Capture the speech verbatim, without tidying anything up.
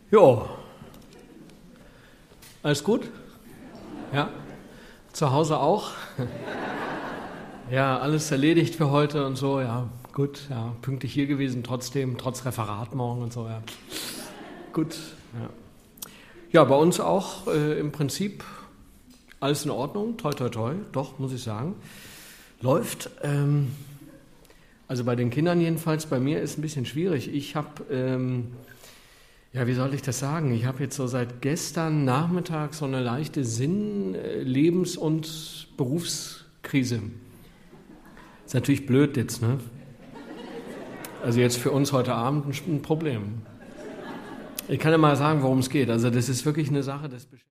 Jo. Alles gut? Ja? Zu Hause auch? Ja, alles erledigt für heute und so, ja, gut, ja, pünktlich hier gewesen, trotzdem, trotz Referat morgen und so, ja. Gut, ja. Ja, bei uns auch äh, im Prinzip alles in Ordnung, toi, toi, toi, doch, muss ich sagen. Läuft, ähm, also bei den Kindern jedenfalls, bei mir ist ein bisschen schwierig. Ich habe, ähm, ja, wie soll ich das sagen? Ich habe jetzt so seit gestern Nachmittag so eine leichte Sinn-, Lebens- und Berufskrise. Ist natürlich blöd jetzt, ne? Also jetzt für uns heute Abend ein, ein Problem. Ich kann ja mal sagen, worum es geht. Also das ist wirklich eine Sache, das